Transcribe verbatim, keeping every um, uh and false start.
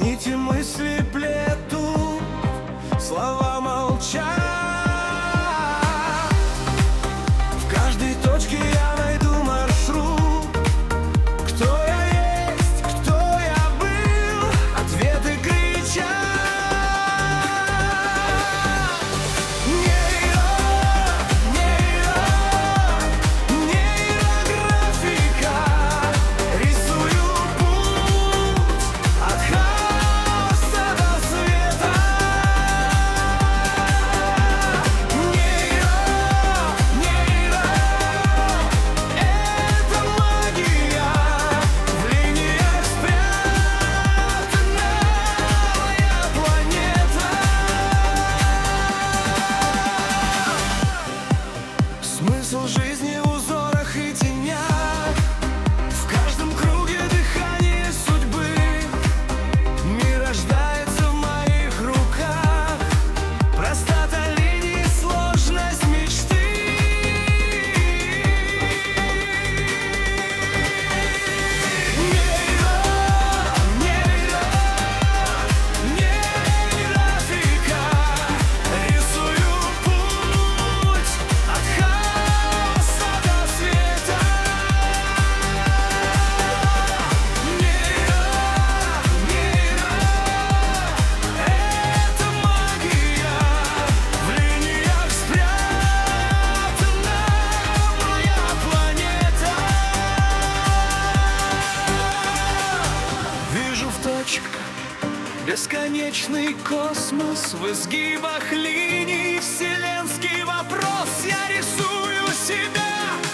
Нити мысли плетут, слова молчат. В каждой точке я найду маршрут. Кто я есть, кто я был, ответы кричат. Нейро, нейро, нейрографика. Рисую путь от хаоса до света. Нейро, нейро, это магия. В линиях спрятана моя планета. Смысл жизни в узорах и тенях, в каждом круге дыхание судьбы. Мир рождается в моих руках, простота линий, сложность мечты. Нейро, нейро, нейрографика. Рисую путь от хаоса до света. Нейро, нейро, это магия. В линиях спрятана моя планета. Вижу в точках бесконечный космос, в изгибах линий вселенский вопрос. Я рисую себя